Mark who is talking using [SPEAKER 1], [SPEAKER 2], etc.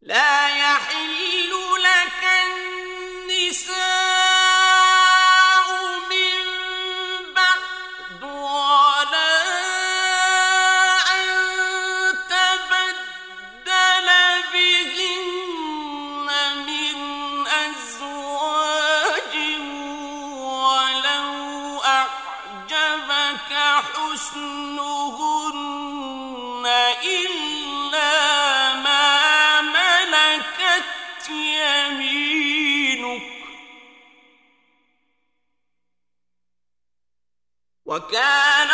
[SPEAKER 1] لا يحل لك النساء من بعد ولا أن تبدل بهن من أزواج ولو أعجبك حسنهن إلا ما ملكت يمينك وكان